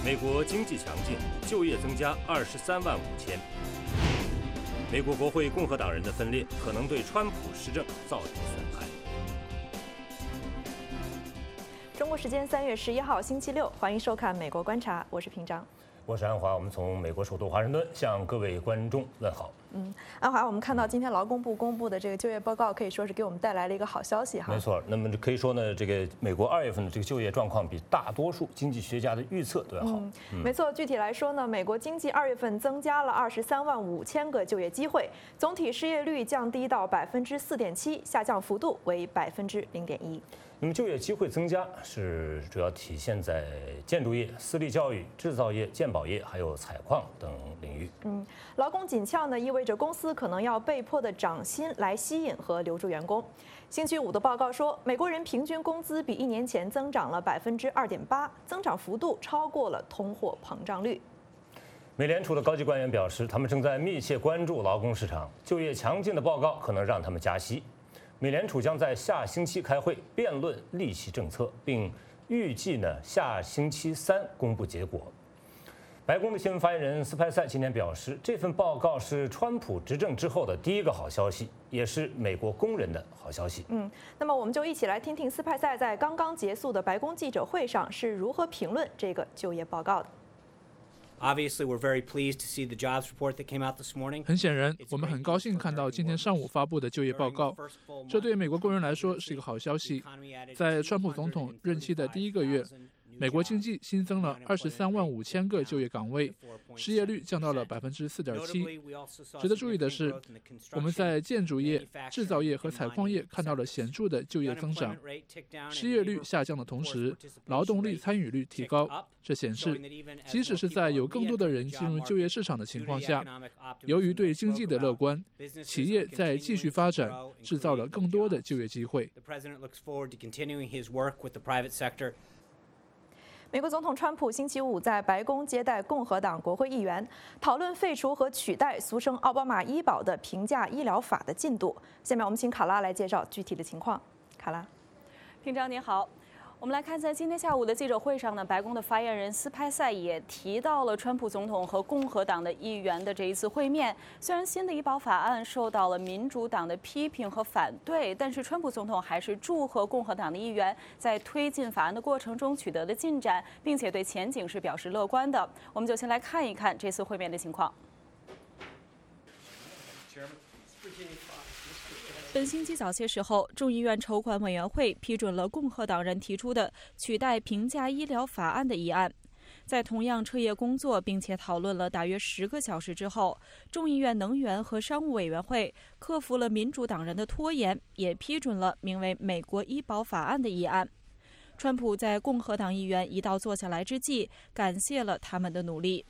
美国经济强劲，就业增加23万5千。美国国会共和党人的分裂可能对川普施政造成损害。 中国时间3月11号星期六，欢迎收看《美国观察》，我是平章。 我是安华，我们从美国首都华盛顿向各位观众问好。 安华，我们看到今天劳工部公布的这个就业报告，可以说是给我们带来了一个好消息哈。 没错，那么可以说呢，这个美国2月份的这个就业状况比大多数经济学家的预测都要好。 没错，具体来说呢，美国经济2月份增加了23万5千个就业机会，总体失业率降低到4.7%，下降幅度为0.1%。 那么就业机会增加是主要体现在建筑业、私立教育、制造业、鉴宝业还有采矿等领域。 劳工紧俏呢，意味着公司可能要被迫的涨薪来吸引和留住员工。星期五的报告说，美国人平均工资比1年前增长了2.8%，增长幅度超过了通货膨胀率。 美联储的高级官员表示，他们正在密切关注劳工市场，就业强劲的报告可能让他们加息。美联储将在下星期开会辩论利息政策，并预计下星期3公布结果。白宫的新闻发言人斯派塞今天表示，这份报告是川普执政之后的第一个好消息，也是美国工人的好消息。 那么我们就一起来听听斯派塞在刚刚结束的白宫记者会上是如何评论这个就业报告的。 Obviously, we're very pleased to see the jobs report that came out this morning. 很显然，我们很高兴看到今天上午发布的就业报告，这对美国工人来说是一个好消息。在川普总统任期的第一个月，美国经济新增了23万5千个就业岗位，失业率降到了4.7%。值得注意的是，我们在建筑业、制造业和采矿业看到了显著的就业增长，失业率下降的同时，劳动力参与率提高。这显示，即使是在有更多的人进入就业市场的情况下，由于对经济的乐观，企业在继续发展，制造了更多的就业机会。 美国总统川普星期五在白宫接待共和党国会议员，讨论废除和取代俗称奥巴马医保的平价医疗法的进度。下面我们请卡拉来介绍具体的情况。卡拉， 平章您好。我们来看，在今天下午的记者会上呢，白宫的发言人斯派塞也提到了川普总统和共和党的议员的这一次会面。虽然新的医保法案受到了民主党的批评和反对，但是川普总统还是祝贺共和党的议员在推进法案的过程中取得的进展，并且对前景是表示乐观的。我们就先来看一看这次会面的情况。本星期早些时候，众议院筹款委员会批准了共和党人提出的取代平价医疗法案的议案。在同样彻夜工作并且讨论了大约10个小时之后，众议院能源和商务委员会克服了民主党人的拖延，也批准了名为《美国医保法案》的议案。川普在共和党议员一道坐下来之际，感谢了他们的努力。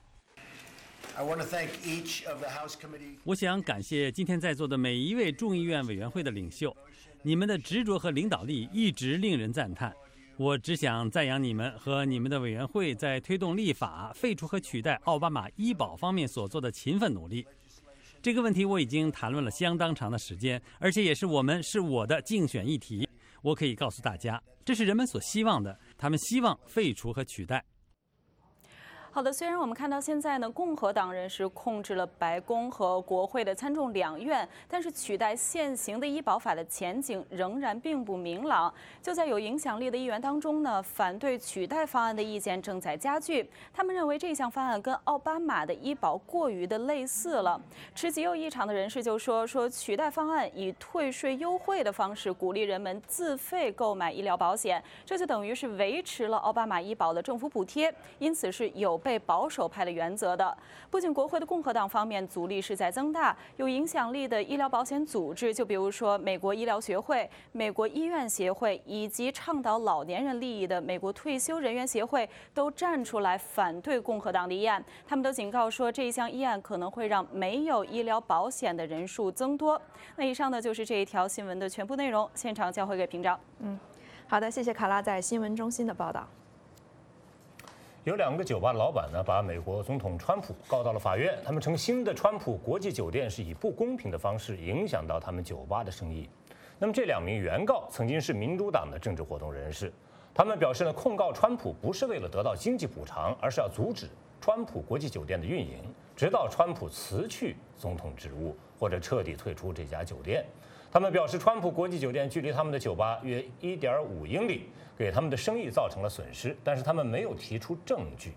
我想感谢今天在座的每一位众议院委员会的领袖，你们的执着和领导力一直令人赞叹。我只想赞扬你们和你们的委员会在推动立法、废除和取代奥巴马医保方面所做的勤奋努力。这个问题我已经谈论了相当长的时间，而且也是我的竞选议题。我可以告诉大家，这是人们所希望的，他们希望废除和取代。 好的，虽然我们看到现在呢，共和党人是控制了白宫和国会的参众两院，但是取代现行的医保法的前景仍然并不明朗。就在有影响力的议员当中呢，反对取代方案的意见正在加剧。他们认为这项方案跟奥巴马的医保过于的类似了。持极右翼场的人士就说取代方案以退税优惠的方式鼓励人们自费购买医疗保险，这就等于是维持了奥巴马医保的政府补贴，因此是有被保守派的原则的。不仅国会的共和党方面阻力是在增大，有影响力的医疗保险组织，就比如说美国医疗学会、美国医院协会以及倡导老年人利益的美国退休人员协会，都站出来反对共和党的议案。他们都警告说，这一项议案可能会让没有医疗保险的人数增多。那以上呢就是这一条新闻的全部内容，现场交回给平章。 好的，谢谢卡拉在新闻中心的报道。 有2个酒吧的老板把美国总统川普告到了法院，他们称新的川普国际酒店是以不公平的方式影响到他们酒吧的生意。那么这2名原告曾经是民主党的政治活动人士， 他们表示呢，控告川普不是为了得到经济补偿，而是要阻止川普国际酒店的运营，直到川普辞去总统职务或者彻底退出这家酒店。他们表示，川普国际酒店距离他们的酒吧约1.5英里，给他们的生意造成了损失，但是他们没有提出证据。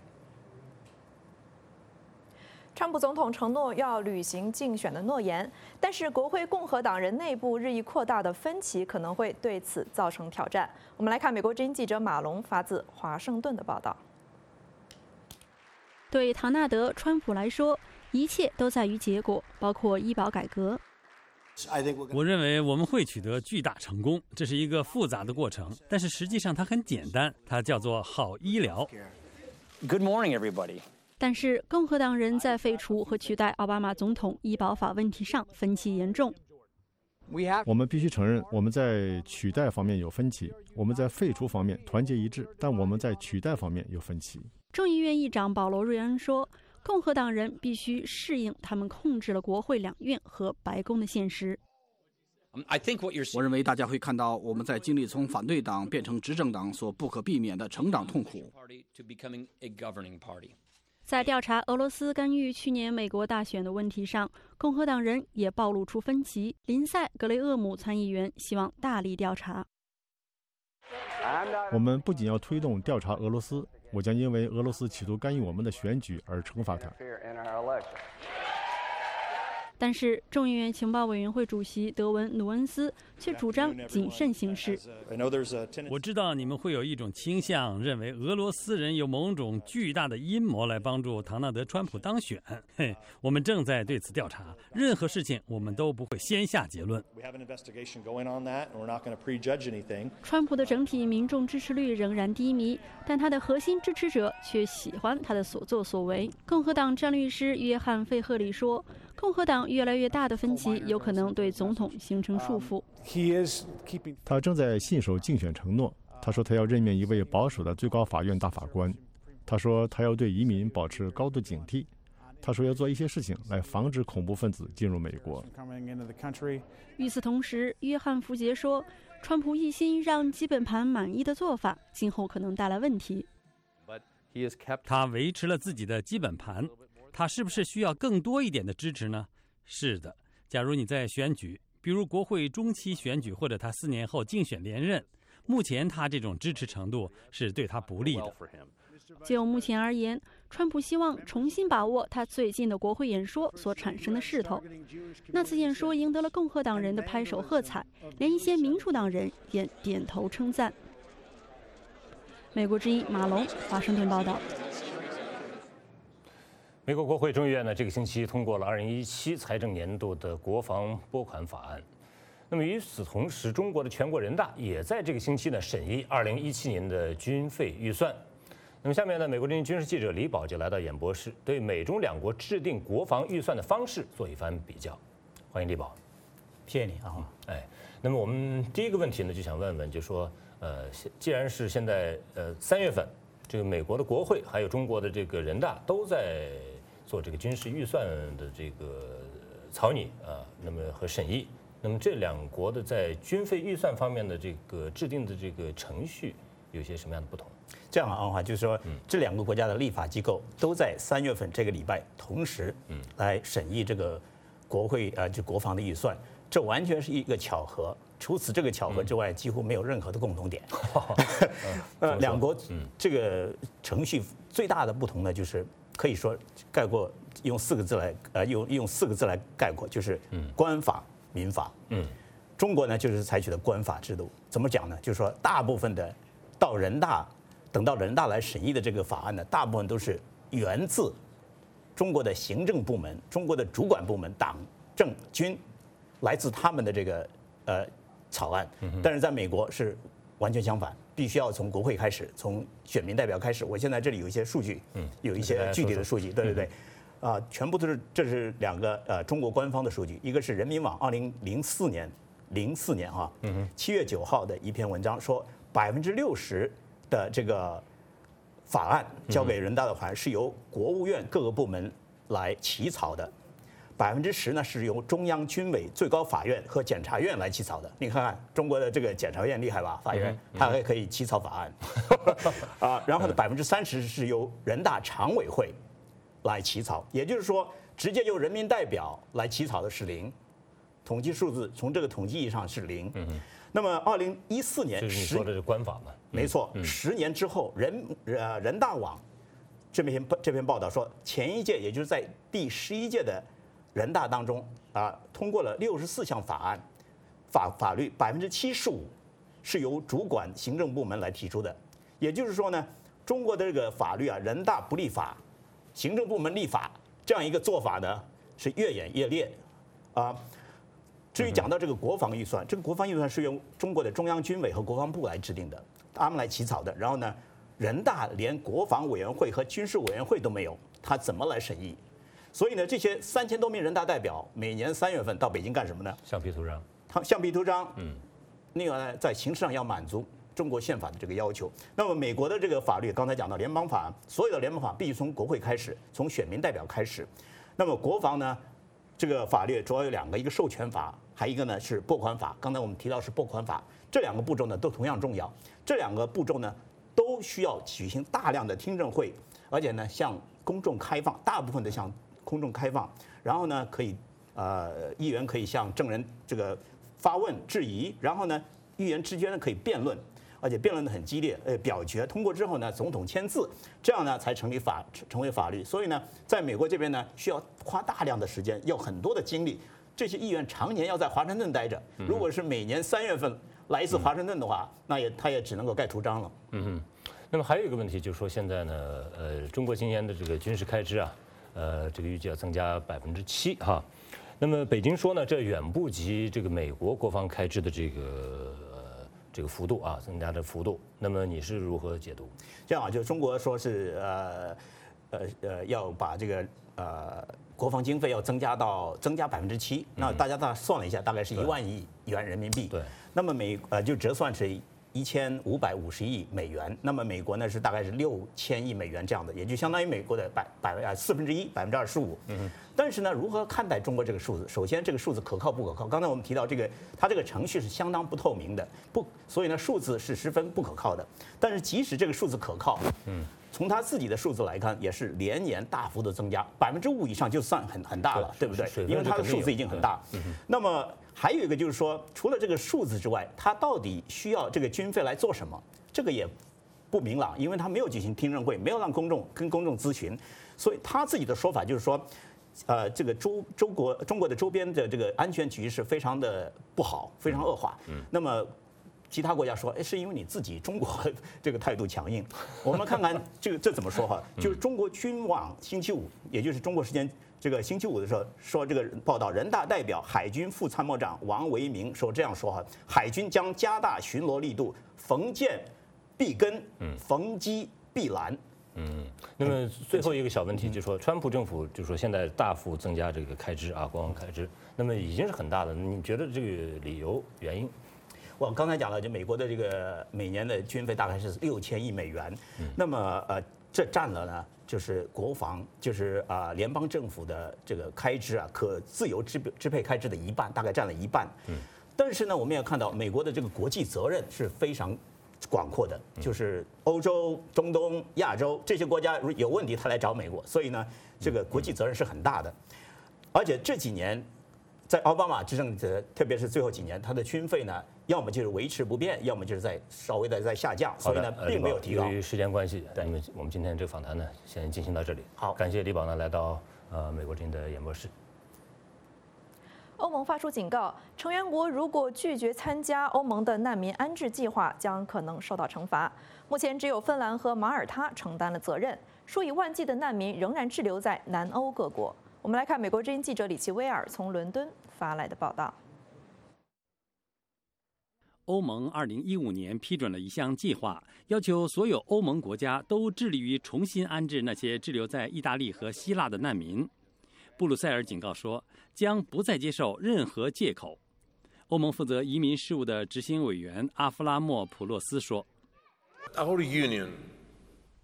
川普总统承诺要履行竞选的诺言，但是国会共和党人内部日益扩大的分歧可能会对此造成挑战。我们来看美国之音记者马龙发自华盛顿的报道。 对唐纳德·川普来说，一切都在于结果，包括医保改革。 我认为我们会取得巨大成功，这是一个复杂的过程，但是实际上它很简单，它叫做好医疗。 Good morning, everybody. 但是共和党人在废除和取代奥巴马总统医保法问题上分歧严重。 我们必须承认，我们在取代方面有分歧，我们在废除方面团结一致，但我们在取代方面有分歧。 众议院议长保罗·瑞恩说，共和党人必须适应他们控制了国会两院和白宫的现实。 我认为大家会看到我们在经历从反对党变成执政党所不可避免的成长痛苦。 在调查俄罗斯干预去年美国大选的问题上，共和党人也暴露出分歧。林赛·格雷厄姆参议员希望大力调查。 我们不仅要推动调查俄罗斯，我将因为俄罗斯企图干预我们的选举而惩罚他。 但是众议院情报委员会主席德文·努恩斯却主张谨慎行事。 我知道你们会有一种倾向，认为俄罗斯人有某种巨大的阴谋来帮助唐纳德·川普当选。我们正在对此调查，任何事情我们都不会先下结论。 川普的整体民众支持率仍然低迷，但他的核心支持者却喜欢他的所作所为。共和党战律师约翰·费赫里说，共和党越来越大的分歧有可能对总统形成束缚。 他正在信守竞选承诺。他说他要任命一位保守的最高法院大法官。他说他要对移民保持高度警惕。他说要做一些事情来防止恐怖分子进入美国。 与此同时，约翰·福杰说，川普一心让基本盘满意的做法，今后可能带来问题。 他维持了自己的基本盘。他是不是需要更多一点的支持呢？是的，假如你在选举，比如国会中期选举或者他4年后竞选连任，目前他这种支持程度是对他不利的。 就目前而言，川普希望重新把握他最近的国会演说所产生的势头。那次演说赢得了共和党人的拍手喝彩，连一些民主党人也点头称赞。美国之音马龙，华盛顿报道。 美国国会众议院呢，这个星期通过了2017财政年度的国防拨款法案。那么与此同时，中国的全国人大也在这个星期呢审议2017年的军费预算。那么下面呢，美国之音军事记者李宝就来到演播室，对美中两国制定国防预算的方式做一番比较。欢迎李宝。 谢谢你啊。 那么我们第一个问题呢，就想问问，就说既然是现在3月份，这个美国的国会还有中国的这个人大都在做这个军事预算的这个草拟那么和审议，那么这两国的在军费预算方面的这个制定的这个程序有些什么样的不同？ 这样啊，就是说这两个国家的立法机构都在3月份这个礼拜同时来审议这个国会就国防的预算，这完全是一个巧合。除此这个巧合之外，几乎没有任何的共同点。两国这个程序最大的不同呢，就是可以说概括用4个字来用4个字来概括，就是官法民法。中国呢就是采取的官法制度。怎么讲呢？就是说大部分的等到人大来审议的这个法案呢，大部分都是源自中国的行政部门、中国的主管部门、党政军，来自他们的这个草案。但是在美国是完全相反，必须要从国会开始，从选民代表开始。我现在这里有一些数据，有一些具体的数据，对，全部都是这是2个中国官方的数据，一个是人民网2004年7月9号的一篇文章说，60%的这个法案交给人大的法案是由国务院各个部门来起草的 10%呢是由中央军委、最高法院和检察院来起草的。你看看中国的这个检察院厉害吧？法院它还可以起草法案啊。然后呢，30%是由人大常委会来起草，也就是说，直接由人民代表来起草的是0，统计数字从这个统计意义上是0。那么2014年， 就是你说的是官法嘛？ 没错，10年之后，人大网这篇报道说，前一届也就是在第11届的人大当中通过了64项法案，法律75%是由主管行政部门来提出的。也就是说呢，中国的这个法律人大不立法，行政部门立法这样一个做法呢，是越演越烈啊。至于讲到这个国防预算，这个国防预算是由中国的中央军委和国防部来制定的，他们来起草的。然后呢，人大连国防委员会和军事委员会都没有，他怎么来审议？所以呢，这些3000多名人大代表每年3月份到北京干什么呢？ 橡皮图章。 橡皮图章。另外呢，在形式上要满足中国宪法的这个要求。那么美国的这个法律，刚才讲到联邦法，所有的联邦法必须从国会开始，从选民代表开始。那么国防呢，这个法律主要有2个，一个授权法，还一个呢是拨款法。刚才我们提到是拨款法，这2个步骤呢都同样重要。这2个步骤呢都需要举行大量的听证会，而且呢向公众开放，大部分的向公众开放。然后呢可以议员可以向证人这个发问质疑，然后呢议员之间呢可以辩论，而且辩论得很激烈，表决通过之后呢，总统签字，这样呢才成为法律。所以呢，在美国这边呢，需要花大量的时间，要很多的精力。这些议员常年要在华盛顿待着，如果是每年3月份来一次华盛顿的话，那他也只能够盖图章了。 那么还有一个问题就是说，现在呢，中国今年的这个军事开支这个预计要增加7%哈。那么北京说呢，这远不及这个美国国防开支的这个幅度增加的幅度。那么你是如何解读？ 这样就中国说是要把这个国防经费要增加7%，那大家算了一下，大概是1万亿元人民币。 对。那么就折算是1550亿美元。那么美国呢是大概是6000亿美元这样的，也就相当于美国的1/4%， 25%。但是呢，如何看待中国这个数字？首先，这个数字可靠不可靠？刚才我们提到它这个程序是相当不透明的，所以呢，数字是十分不可靠的。但是即使这个数字可靠，从他自己的数字来看，也是连年大幅的增加，5%以上就算很大了，对不对？因为它的数字已经很大。那么还有一个就是说，除了这个数字之外，它到底需要这个军费来做什么？这个也不明朗，因为他没有举行听证会，没有让公众咨询，所以他自己的说法就是说，这个中国的周边的这个安全局势非常的不好，非常恶化。那么其他国家说，是因为你自己中国这个态度强硬。我们看看这怎么说哈？就是中国军网星期5，也就是中国时间这个星期5的时候说这个报道，人大代表海军副参谋长王维明说这样说哈：海军将加大巡逻力度，逢舰必跟，逢机必拦。 那么最后一个小问题就是说，川普政府就是说现在大幅增加这个开支国防开支，那么已经是很大的。你觉得这个理由原因？ 我刚才讲了，就美国的这个每年的军费大概是6000亿美元，那么这占了呢，就是国防，就是联邦政府的这个开支可自由支配开支的1半，大概占了1半。但是呢，我们也看到美国的这个国际责任是非常广阔的，就是欧洲、中东、亚洲这些国家有问题，他来找美国，所以呢，这个国际责任是很大的。而且这几年，在奥巴马执政的，特别是最后几年，他的军费呢，要么就是维持不变，要么就是稍微的在下降，所以呢，并没有提高。 由于时间关系，那么我们今天这个访谈呢，先进行到这里。 好， 感谢李宝呢来到美国之音的演播室。 欧盟发出警告，成员国如果拒绝参加欧盟的难民安置计划，将可能受到惩罚。目前只有芬兰和马耳他承担了责任，数以万计的难民仍然滞留在南欧各国。我们来看美国之音记者李奇威尔从伦敦发来的报道。 欧盟2015年批准了一项计划，要求所有欧盟国家都致力于重新安置那些滞留在意大利和希腊的难民。布鲁塞尔警告说，将不再接受任何借口。欧盟负责移民事务的执行委员阿弗拉莫普洛斯说：“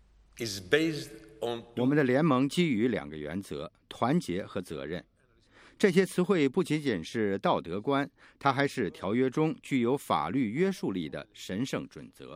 我们的联盟基于2个原则：团结和责任。 这些词汇不仅仅是道德观，它还是条约中具有法律约束力的神圣准则。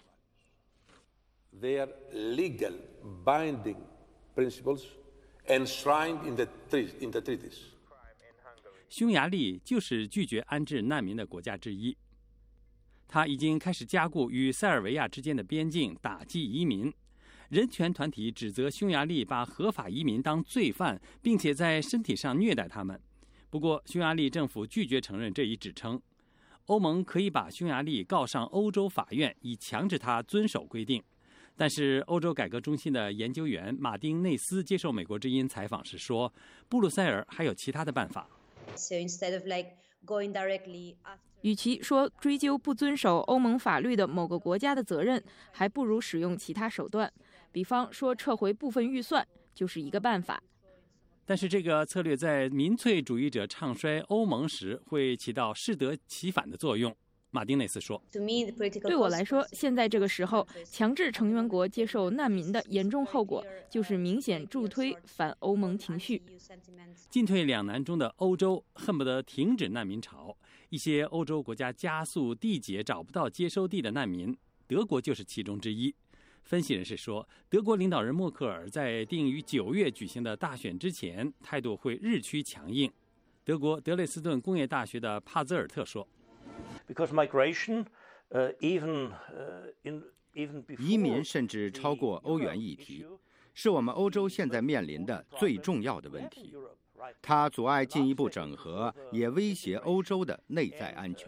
They are legal, binding principles enshrined in the treaties. 匈牙利就是拒绝安置难民的国家之一。他已经开始加固与塞尔维亚之间的边境，打击移民。人权团体指责匈牙利把合法移民当罪犯，并且在身体上虐待他们。不过，匈牙利政府拒绝承认这一指称。欧盟可以把匈牙利告上欧洲法院，以强制他遵守规定。但是，欧洲改革中心的研究员马丁内斯接受美国之音采访时说，布鲁塞尔还有其他的办法。 与其说追究不遵守欧盟法律的某个国家的责任，还不如使用其他手段，比方说撤回部分预算就是一个办法。 但是这个策略在民粹主义者唱衰欧盟时会起到适得其反的作用。马丁内斯说：“ 对我来说，现在这个时候，强制成员国接受难民的严重后果就是明显助推反欧盟情绪。 进退两难中的欧洲恨不得停止难民潮，一些欧洲国家加速递解找不到接收地的难民，德国就是其中之一。分析人士说，德国领导人默克尔在定于9月举行的大选之前，态度会日趋强硬。德国德累斯顿工业大学的帕泽尔特说。” 移民甚至超过欧元议题，是我们欧洲现在面临的最重要的问题。它阻碍进一步整合，也威胁欧洲的内在安全。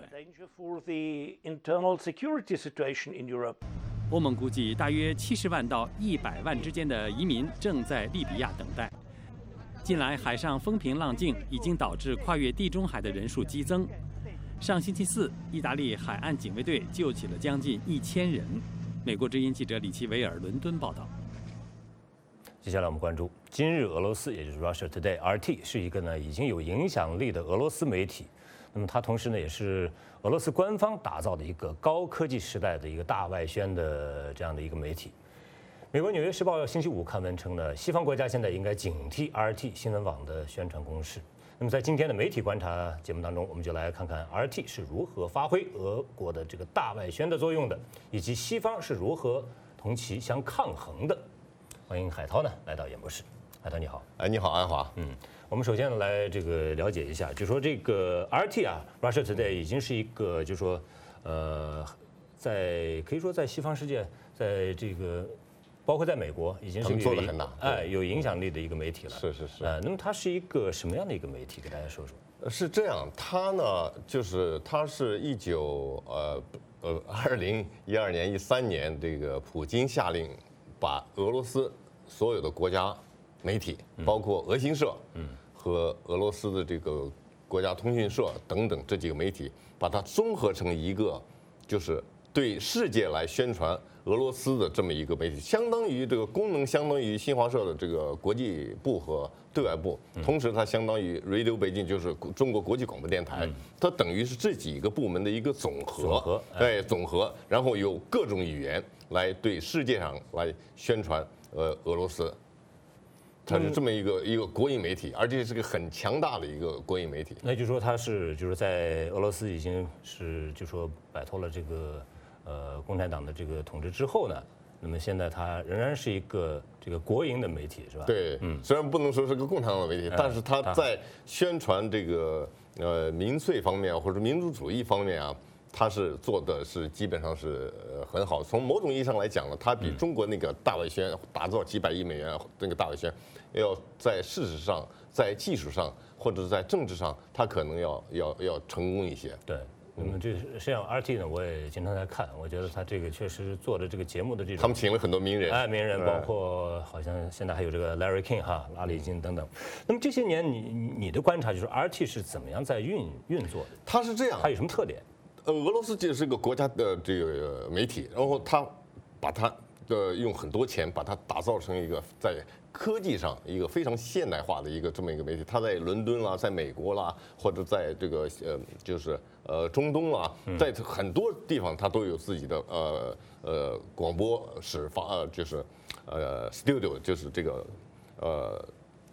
欧盟估计，大约70万到100万之间的移民正在利比亚等待。近来海上风平浪静，已经导致跨越地中海的人数激增。上星期四，意大利海岸警卫队救起了将近1000人。美国之音记者李奇维尔伦敦报道。 接下来我们关注今日俄罗斯，也就是 Russia Today（RT） 是一个呢已经有影响力的俄罗斯媒体。那么它同时呢也是俄罗斯官方打造的一个高科技时代的一个大外宣的这样的一个媒体。美国《纽约时报》星期五刊文称呢，西方国家现在应该警惕 RT 新闻网的宣传攻势。那么在今天的媒体观察节目当中，我们就来看看 RT 是如何发挥俄国的这个大外宣的作用的，以及西方是如何同其相抗衡的。欢迎海涛呢来到演播室。海涛你好。 你好，安华。 我们首先来这个了解一下，就说这个 RT 啊 ，Russia Today 已经是一个，就说可以说在西方世界，在这个。包括在美国，已经是做得很大， 有影响力的一个媒体了。 是。 那么它是一个什么样的一个媒体？给大家说说。 是这样，它呢，就是它是2012年、13年，这个普京下令把俄罗斯所有的国家媒体，包括俄新社，和俄罗斯的这个国家通讯社等等这几个媒体，把它综合成一个，就是对世界来宣传俄罗斯的这么一个媒体，相当于这个功能相当于新华社的这个国际部和对外部，同时它相当于 Radio 北京，就是中国国际广播电台，它等于是这几个部门的一个总和，总和，然后有各种语言来对世界上来宣传俄罗斯，它是这么一个国营媒体，而且是个很强大的一个国营媒体。 那就说它是就是在俄罗斯已经是就说摆脱了这个。共产党的这个统治之后呢，那么现在它仍然是一个这个国营的媒体，是吧？ 对，虽然不能说是个共产党的媒体，但是它在宣传这个民粹方面或者民主主义方面啊，它是做的是基本上是很好。从某种意义上来讲呢，它比中国那个大外宣打造几百亿美元那个大外宣，要在事实上、在技术上或者在政治上，它可能要成功一些。 对。那么这实际上 RT 呢，我也经常在看，我觉得他这个确实做的这个节目的这种， 他们请了很多名人， 名人包括好像现在还有这个 Larry King 拉里金等等。那么这些年你的观察就是 RT 是怎么样在运作的？ 它是这样， 它有什么特点？ 俄罗斯就是个国家的这个媒体，然后他把它用很多钱把它打造成一个在科技上一个非常现代化的这么一个媒体。它在伦敦啦，在美国啦，或者在这个就是中东啦，在很多地方它都有自己的广播室就是studio，就是这个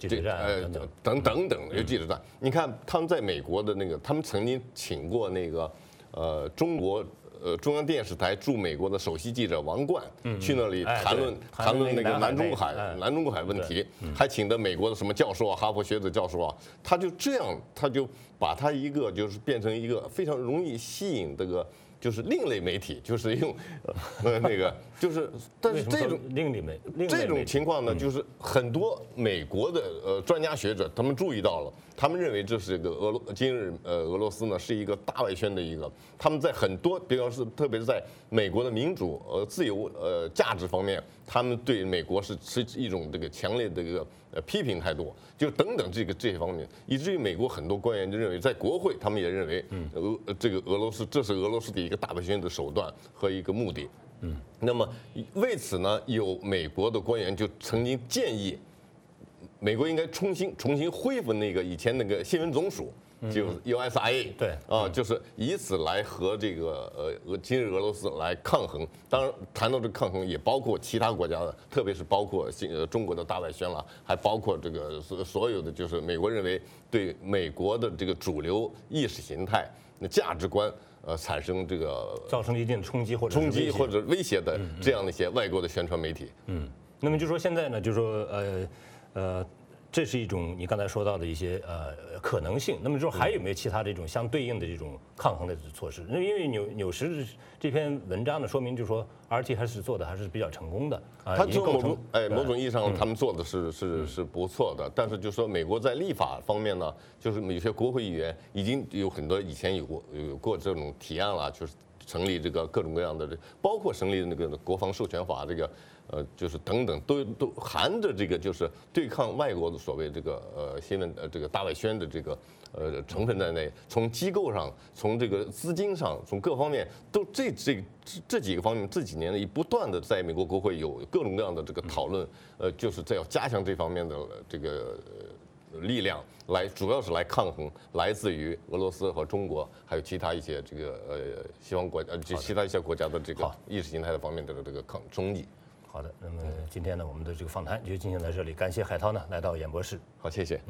记者站等等有记者站。你看他们在美国的那个，他们曾经请过那个中国中央电视台驻美国的首席记者王冠去那里谈论那个南中国海问题，还请的美国的什么教授啊，哈佛学者教授啊，他就这样，他就把他一个就是变成一个非常容易吸引这个。就是另类媒体，就是用那个，就是但是这种情况呢，就是很多美国的专家学者他们注意到了，他们认为这是一个今日俄罗斯呢是一个大外宣的一个，他们在很多，比方是特别是在美国的民主自由价值方面，他们对美国是一种这个强烈的一个批评态度，就等等这些方面，以至于美国很多官员就认为，在国会他们也认为，这个俄罗斯这是俄罗斯的一个大外宣的手段和一个目的。那么为此呢，有美国的官员就曾经建议，美国应该重新恢复那个以前那个新闻总署。就是 USIA 对啊，就是以此来和这个今日俄罗斯来抗衡。当然，谈到这个抗衡，也包括其他国家的，特别是包括中国的大外宣了，还包括这个所有的就是美国认为对美国的这个主流意识形态、价值观产生这个造成一定的冲击或者威胁的这样的一些外国的宣传媒体。 那么就说现在呢，就说这是一种你刚才说到的一些可能性。那么说还有没有其他这种相对应的这种抗衡的措施？因为纽时这篇文章呢，说明就是说 RT 还是做的还是比较成功的。 他从某种意义上他们做的是不错的，但是就是说美国在立法方面呢，就是有些国会议员已经有很多以前有过这种提案了，就是成立这个各种各样的，包括成立那个国防授权法这个。就是等等都含着这个，就是对抗外国的所谓这个新闻这个大外宣的这个成分在内。从机构上，从这个资金上，从各方面都这几个方面，这几年呢，不断的在美国国会有各种各样的这个讨论，就是在要加强这方面的这个力量，主要是来抗衡来自于俄罗斯和中国，还有其他一些这个西方国家其他一些国家的这个意识形态的方面的这个冲击。 好的，那么今天呢，我们的这个访谈就进行到这里，感谢海涛呢来到演播室。 好，谢谢。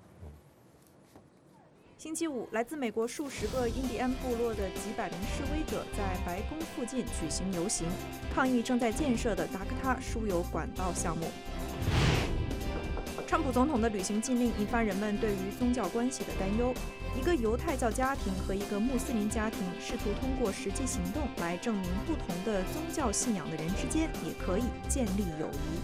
星期五，来自美国数十个印第安部落的几百名示威者在白宫附近举行游行，抗议正在建设的达科他输油管道项目。川普总统的旅行禁令引发人们对于宗教关系的担忧。一个犹太教家庭和一个穆斯林家庭试图通过实际行动来证明不同的宗教信仰的人之间也可以建立友谊。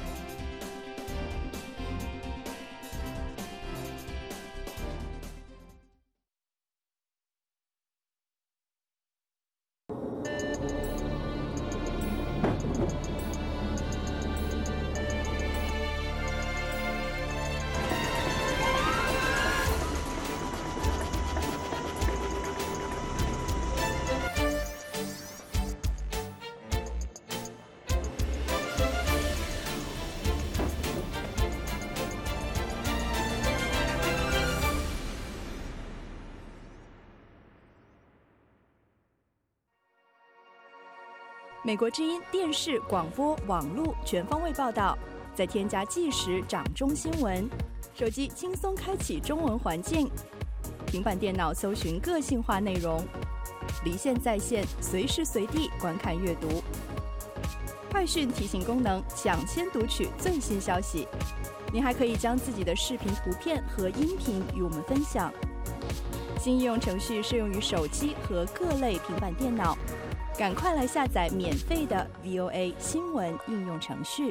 美国之音电视、广播、网络全方位报道，再添加即时掌中新闻，手机轻松开启中文环境，平板电脑搜寻个性化内容，离线在线，随时随地观看阅读。快讯提醒功能，抢先读取最新消息。您还可以将自己的视频、图片和音频与我们分享。新应用程序适用于手机和各类平板电脑。赶快来下载免费的 VOA 新闻应用程序。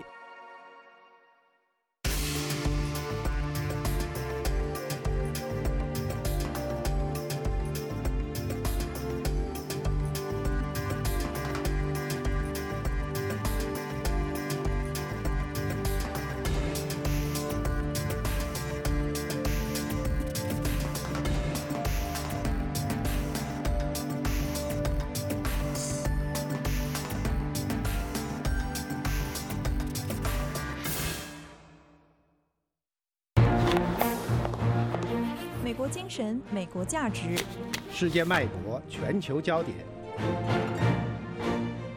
美国精神，美国价值， 世界脉搏，全球焦点。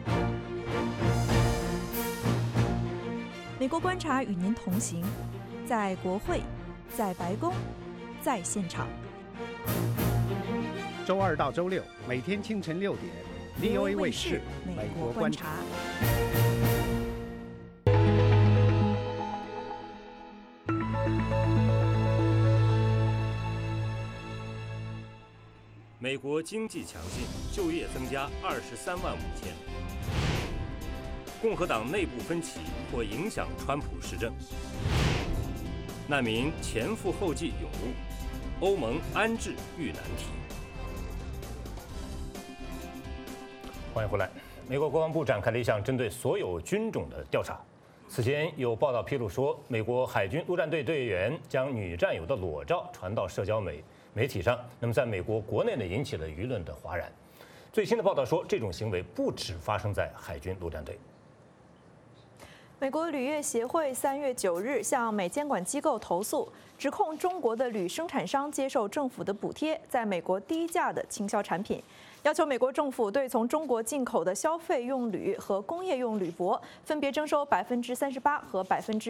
美国观察与您同行， 在国会，在白宫，在现场。 周2到周6每天清晨6点 ，VOA 卫视《美国观察》。 美国经济强劲，就业增加23万5千。共和党内部分歧或影响川普施政。难民前赴后继涌入，欧盟安置遇难题。欢迎回来。美国国防部展开了一项针对所有军种的调查。此前有报道披露说，美国海军陆战队队员将女战友的裸照传到社交媒体上，那么在美国国内呢引起了舆论的哗然。最新的报道说，这种行为不只发生在海军陆战队。 美国铝业协会3月9日向美监管机构投诉，指控中国的铝生产商接受政府的补贴，在美国低价的倾销产品，要求美国政府对从中国进口的消费用铝和工业用铝箔分别征收38%和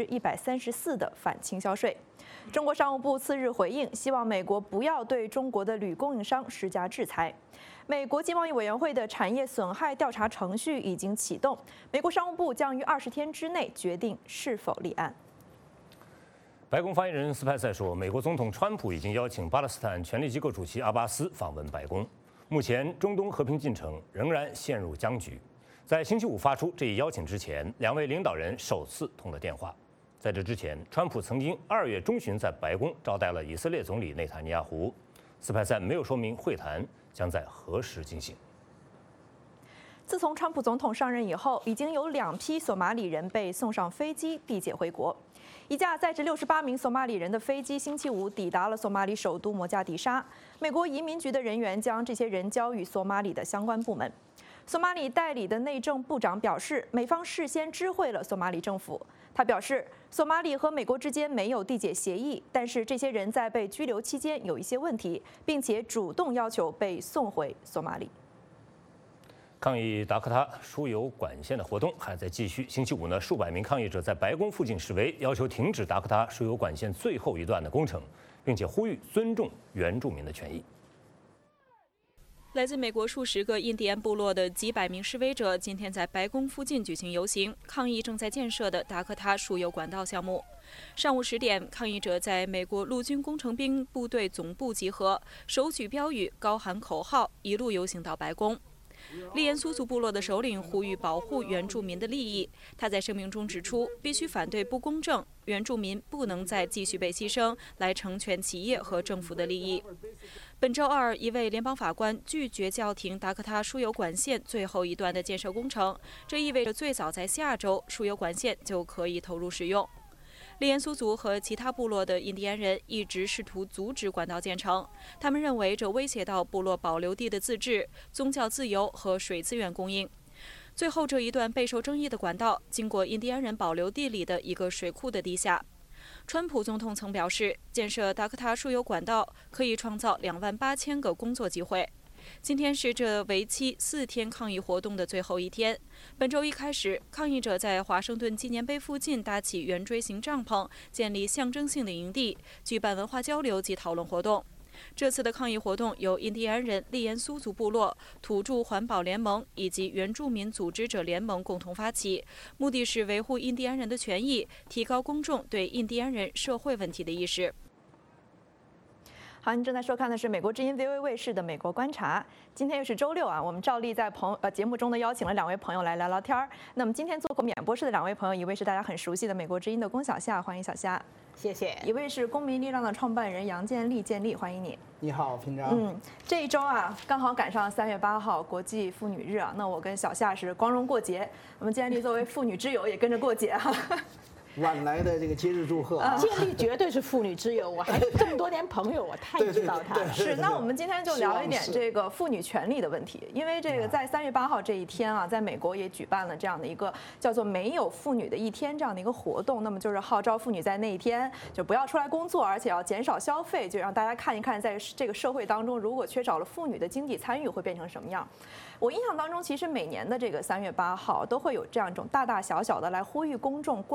134%的反倾销税。中国商务部次日回应，希望美国不要对中国的铝供应商施加制裁。美国经贸易委员会的产业损害调查程序已经启动，美国商务部将于20天之内决定是否立案。 白宫发言人斯派塞说，美国总统川普已经邀请巴勒斯坦权力机构主席阿巴斯访问白宫。目前，中东和平进程仍然陷入僵局。在星期五发出这一邀请之前，两位领导人首次通了电话。在这之前，川普曾经2月中旬在白宫招待了以色列总理内塔尼亚胡。斯派塞没有说明会谈将在何时进行。 自从川普总统上任以后，已经有2批索马里人被送上飞机递解回国。一架载着68名索马里人的飞机星期五抵达了索马里首都摩加迪沙。美国移民局的人员将这些人交予索马里的相关部门。索马里代理的内政部长表示，美方事先知会了索马里政府。他表示，索马里和美国之间没有缔结协议，但是这些人在被拘留期间有一些问题，并且主动要求被送回索马里。 抗议达科他输油管线的活动还在继续。星期五呢，数百名抗议者在白宫附近示威，要求停止达科他输油管线最后一段的工程，并且呼吁尊重原住民的权益。 来自美国数十个印第安部落的几百名示威者今天在白宫附近举行游行，抗议正在建设的达科他输油管道项目。上午10点，抗议者在美国陆军工程兵部队总部集合，手举标语，高喊口号，一路游行到白宫。利延苏族部落的首领呼吁保护原住民的利益。他在声明中指出，必须反对不公正，原住民不能再继续被牺牲来成全企业和政府的利益。本周2，一位联邦法官拒绝叫停达科他输油管线最后一段的建设工程，这意味着最早在下周输油管线就可以投入使用。利延苏族和其他部落的印第安人一直试图阻止管道建成，他们认为这威胁到部落保留地的自治、宗教自由和水资源供应。最后，这一段备受争议的管道经过印第安人保留地里的一个水库的地下。川普总统曾表示，建设达科他输油管道可以创造28000个工作机会。今天是这为期4天抗议活动的最后一天。本周一开始，抗议者在华盛顿纪念碑附近搭起圆锥形帐篷，建立象征性的营地，举办文化交流及讨论活动。这次的抗议活动由印第安人利延苏族部落、土著环保联盟以及原住民组织者联盟共同发起，目的是维护印第安人的权益，提高公众对印第安人社会问题的意识。 好，您正在收看的是美国之音 VOA 卫视的《美国观察》。今天又是周6啊，我们照例在节目中呢邀请了2位朋友来聊聊天儿。那么今天做客演播室的2位朋友，一位是大家很熟悉的美国之音的龚小夏，欢迎小夏。 谢谢。 一位是公民力量的创办人杨建立，建立，欢迎你。 你好，平常。 这一周啊，刚好赶上3月8号国际妇女日啊，那我跟小夏是光荣过节。我们建立作为妇女之友也跟着过节啊。 晚来的这个节日祝贺啊！建立绝对是妇女之友，我还这么多年朋友，我太知道她了。 是，那我们今天就聊一点这个妇女权利的问题，因为这个在3月8号这一天啊，在美国也举办了这样的一个叫做“没有妇女的一天”这样的一个活动，那么就是号召妇女在那一天就不要出来工作，而且要减少消费，就让大家看一看，在这个社会当中，如果缺少了妇女的经济参与，会变成什么样。我印象当中，其实每年的这个3月8号都会有这样一种大大小小的来呼吁公众关注妇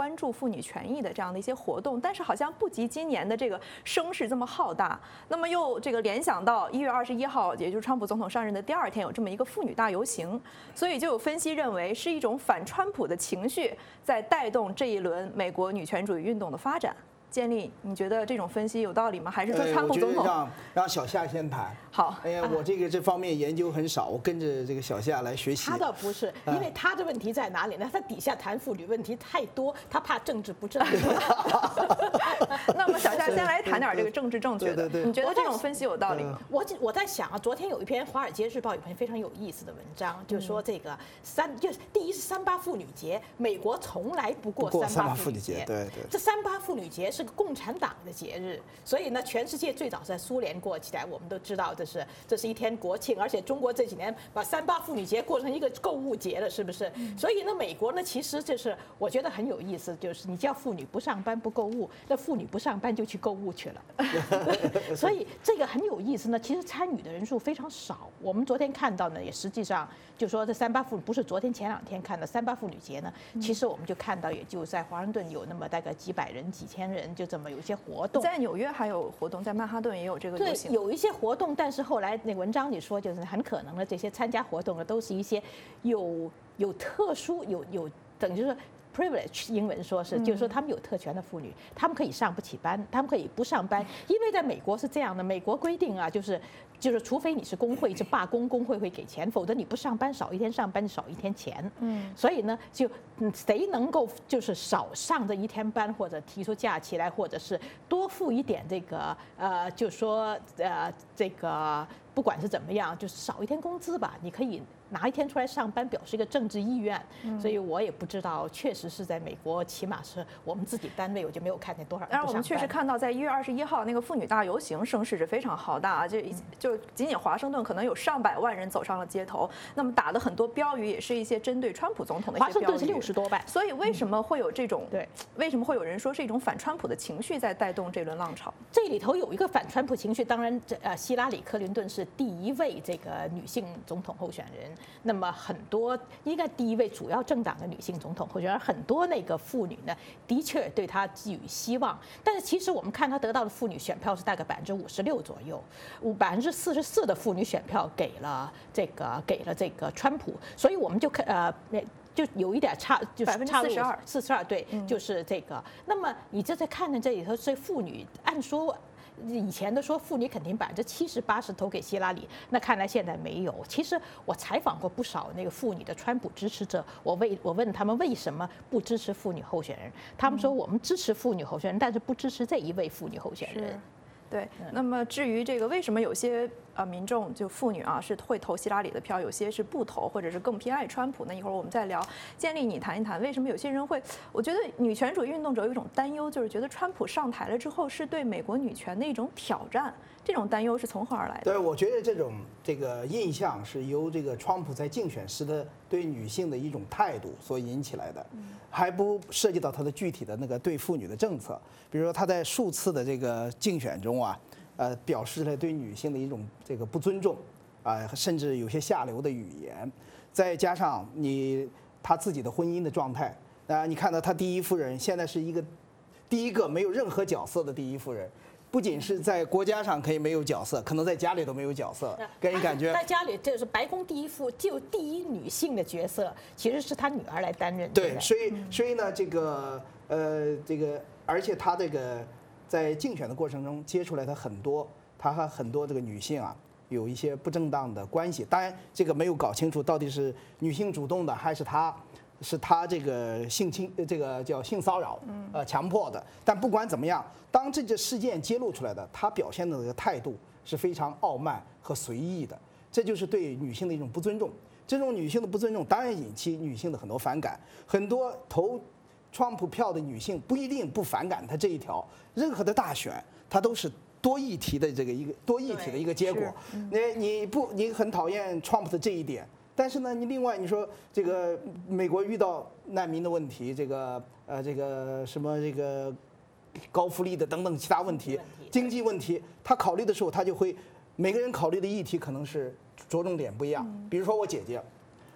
妇女权益的这样的一些活动，但是好像不及今年的这个声势这么浩大。那么又这个联想到1月21号，也就是川普总统上任的第2天，有这么一个妇女大游行，所以就有分析认为是一种反川普的情绪在带动这一轮美国女权主义运动的发展。建立，你觉得这种分析有道理吗？还是说川普总统？ 我觉得让小夏先谈。 好。 哎呀，我这方面研究很少，我跟着这个小夏来学习。 他倒不是，因为他的问题在哪里呢？他底下谈妇女问题太多，他怕政治不正确。 那么小夏先来谈点这个政治正确的。你觉得这种分析有道理吗？ 我在想啊，昨天有一篇《华尔街日报》有篇非常有意思的文章，就是说这个就是第一是3·8妇女节，美国从来不过3·8妇女节。 对。 这3·8妇女节是个共产党的节日，所以呢，全世界最早是在苏联过起来，我们都知道这是一天国庆，而且中国这几年把3·8妇女节过成一个购物节了，是不是？所以呢，美国呢，其实就是我觉得很有意思，就是你叫妇女不上班不购物，那妇女不上班就去购物去了，所以这个很有意思呢。其实参与的人数非常少，我们昨天看到呢，也实际上就说这3·8妇女不是昨天前2天看的3·8妇女节呢，其实我们就看到也就在华盛顿有那么大概几百人、几千人，就这么有些活动。 在纽约还有活动，在曼哈顿也有这个游行。 对，有一些活动，但是后来那文章里说，就是很可能的这些参加活动的都是一些有特殊有等于说。privilege 英文说是，就是说他们有特权的妇女，他们可以上不起班，他们可以不上班，因为在美国是这样的，美国规定啊，就是除非你是工会是罢工，工会会给钱，否则你不上班少一天上班就少一天钱。所以呢，就谁能够就是少上这1天班，或者提出假期来，或者是多付一点这个就说这个不管是怎么样，就是少一天工资吧，你可以拿1天出来上班，表示一个政治意愿。所以我也不知道，确实是在美国，起码是我们自己单位，我就没有看见多少人不上班。 但是我们确实看到，在1月21号那个妇女大游行声势是非常浩大啊，就仅仅华盛顿可能有上百万人走上了街头，那么打的很多标语也是一些针对川普总统的一些标语。 华盛顿是60多万。 所以为什么会有这种为什么会有人说是一种反川普的情绪在带动这轮浪潮？ 这里头有一个反川普情绪，当然希拉里·克林顿是第1位这个女性总统候选人，那么很多应该第1位主要政党的女性总统候选人，很多那个妇女呢，的确对她寄予希望。但是其实我们看她得到的妇女选票是大概56%左右，44%的妇女选票给了这个川普，所以我们就就有一点差，就是差42%，对，就是这个。那么你这在看着这里头，所以妇女按说。以前的说妇女肯定70%、80%投给希拉里，那看来现在没有。其实我采访过不少那个妇女的川普支持者，我问他们为什么不支持妇女候选人，他们说我们支持妇女候选人，但是不支持这一位妇女候选人。 对，那么至于这个为什么有些民众就妇女啊是会投希拉里的票，有些是不投，或者是更偏爱川普，那一会儿我们再聊。建立，你谈一谈为什么有些人会？我觉得女权主义运动者有一种担忧，就是觉得川普上台了之后是对美国女权的一种挑战，这种担忧是从何而来的？ 对，我觉得这个印象是由这个川普在竞选时的对女性的一种态度所引起来的，还不涉及到他的具体的那个对妇女的政策。比如说他在数次的这个竞选中啊，表示了对女性的一种这个不尊重啊，甚至有些下流的语言，再加上他自己的婚姻的状态啊，你看到他第1夫人现在是第一个没有任何角色的第1夫人。不仅是在国家上可以没有角色，可能在家里都没有角色，给人感觉在家里就是白宫第一女性的角色，其实是她女儿来担任。 对，所以呢，这个，而且她这个在竞选的过程中接触来她和很多这个女性啊有一些不正当的关系。当然，这个没有搞清楚到底是女性主动的还是他这个这个叫性骚扰，强迫的。但不管怎么样，当这个事件揭露出来的，他表现的这个态度是非常傲慢和随意的，这就是对女性的一种不尊重。这种女性的不尊重，当然引起女性的很多反感。很多投川普票的女性不一定不反感他这一条，任何的大选，它都是多议题的多议题的一个结果。你很讨厌川普的这一点。但是呢，另外你说这个美国遇到难民的问题，这个什么这个高福利的等等其他问题，经济问题，他考虑的时候，他就会每个人考虑的议题可能是着重点不一样。比如说我姐姐，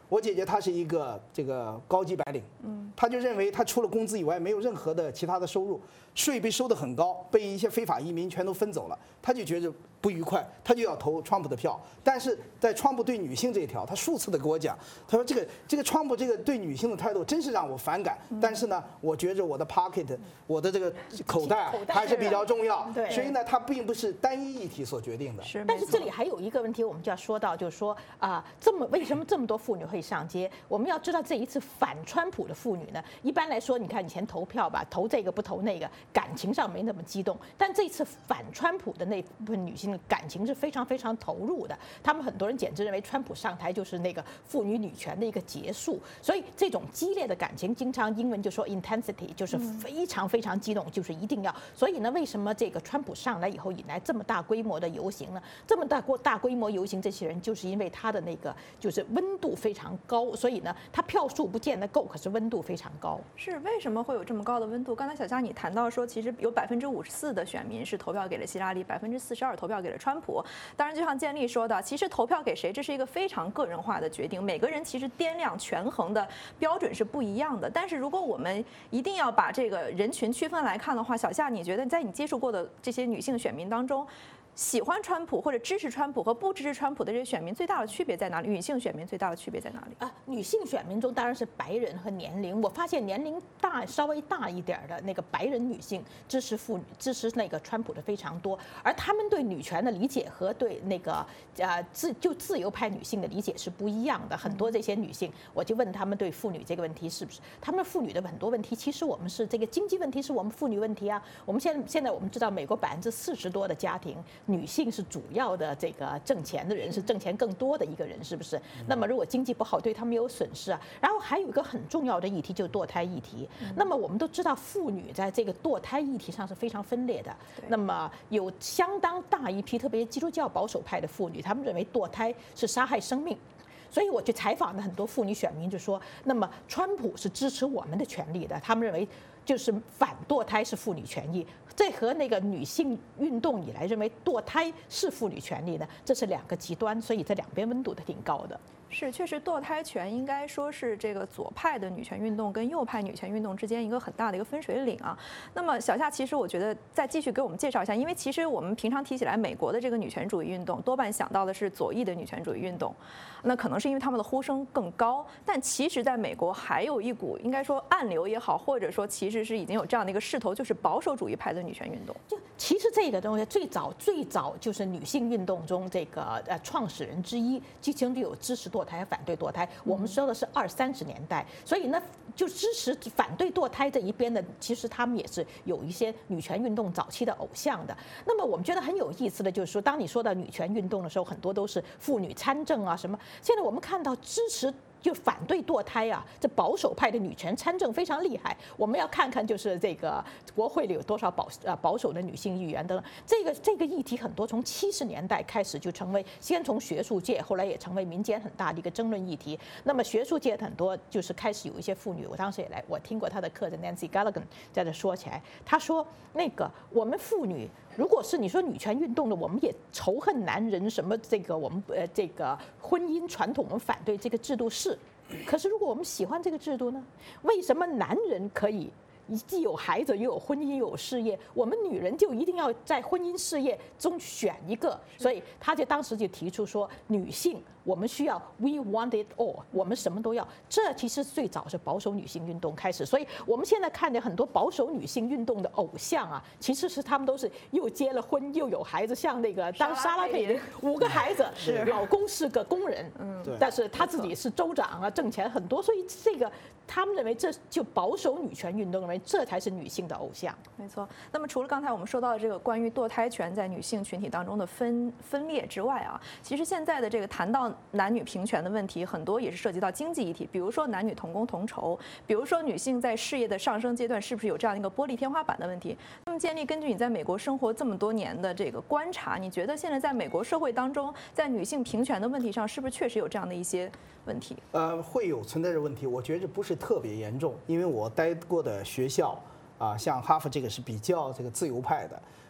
我姐姐她是一个这个高级白领，她就认为她除了工资以外没有任何的其他的收入，税被收得很高，被一些非法移民全都分走了，她就觉得不愉快，她就要投川普的票。但是在川普对女性这一条，她数次的跟我讲，她说这个川普这个对女性的态度真是让我反感。但是呢，我觉着我的 pocket， 我的这个口袋还是比较重要，所以呢，它并不是单一议题所决定的。 但是这里还有一个问题，我们就要说到，就是说为什么这么多妇女会上街？我们要知道这一次反川普的妇女呢，一般来说，你看以前投票吧，投这个不投那个，感情上没那么激动，但这一次反川普的那部分女性感情是非常非常投入的。他们很多人简直认为川普上台就是那个妇女女权的一个结束，所以这种激烈的感情，经常英文就说 intensity， 就是非常非常激动，就是一定要。所以呢，为什么这个川普上来以后引来这么大规模的游行呢？这么大规模游行，这些人就是因为他的那个就是温度非常高，所以呢，他票数不见得够，可是温度非常高。 是为什么会有这么高的温度？刚才小佳你谈到说，其实有54%的选民是投票给了希拉里，42%投票给了川普。当然，就像建立说的，其实投票给谁，这是一个非常个人化的决定，每个人其实掂量权衡的标准是不一样的。但是如果我们一定要把这个人群区分来看的话，小夏，你觉得在你接触过的这些女性选民当中，喜欢川普或者支持川普和不支持川普的这些选民最大的区别在哪里？女性选民最大的区别在哪里？ 女性选民中当然是白人和年龄。我发现年龄稍微大一点的那个白人女性支持那个川普的非常多，而他们对女权的理解和对那个自由派女性的理解是不一样的。很多这些女性，我就问他们对妇女这个问题是不是？他们妇女的很多问题，其实我们是这个经济问题是我们妇女问题啊。我们现在我们知道，美国40%多的家庭，女性是主要的这个挣钱的人，是挣钱更多的一个人，是不是？那么如果经济不好，对他们有损失啊。然后还有一个很重要的议题就是堕胎议题。那么我们都知道，妇女在这个堕胎议题上是非常分裂的。那么有相当大一批，特别基督教保守派的妇女，他们认为堕胎是杀害生命。所以我去采访的很多妇女选民就说，那么川普是支持我们的权利的，他们认为就是反堕胎是妇女权益，这和那个女性运动以来认为堕胎是妇女权利呢，这是两个极端，所以这两边温度都挺高的。 是，确实堕胎权应该说是这个左派的女权运动跟右派女权运动之间一个很大的一个分水岭啊。那么小夏，其实我觉得再继续给我们介绍一下，因为其实我们平常提起来美国的这个女权主义运动，多半想到的是左翼的女权主义运动，那可能是因为他们的呼声更高，但其实在美国还有一股应该说暗流也好，或者说其实是已经有这样的一个势头，就是保守主义派的女权运动。 就其实这个东西最早就是女性运动中这个创始人之一，其中就有支持堕胎和反对堕胎。我们说的是20、30年代，所以呢，就支持反对堕胎这一边的，其实他们也是有一些女权运动早期的偶像的。那么我们觉得很有意思的就是说，当你说到女权运动的时候，很多都是妇女参政啊什么。现在我们看到支持就反对堕胎啊，这保守派的女权参政非常厉害。我们要看看就是这个国会里有多少保守的女性议员等等。这个议题很多从70年代开始就成为先从学术界，后来也成为民间很大的一个争论议题。那么学术界很多就是开始有一些妇女，我当时也来，我听过她的课的 Nancy Galligan 在这说起来，她说那个我们妇女。如果是你说女权运动的，我们也仇恨男人什么这个我们这个婚姻传统，我们反对这个制度是。可是如果我们喜欢这个制度呢？为什么男人可以既有孩子又有婚姻又有事业，我们女人就一定要在婚姻事业中选一个？所以他就当时就提出说，女性我们需要 we want it all， 我们什么都要。这其实最早是保守女性运动开始，所以我们现在看见很多保守女性运动的偶像啊，其实是他们都是又结了婚又有孩子，像那个当莎拉佩林5个孩子，老公是个工人，但是他自己是州长啊，挣钱很多，所以这个他们认为这就保守女权运动认为这才是女性的偶像。 没错。那么除了刚才我们说到的这个关于堕胎权在女性群体当中的分裂之外啊，其实现在的这个谈到男女平权的问题，很多也是涉及到经济议题，比如说男女同工同酬，比如说女性在事业的上升阶段是不是有这样一个玻璃天花板的问题。那么建立，根据你在美国生活这么多年的这个观察，你觉得现在在美国社会当中，在女性平权的问题上，是不是确实有这样的一些问题？ 会有存在的问题，我觉得不是特别严重，因为我待过的学校啊，像哈佛这个是比较这个自由派的。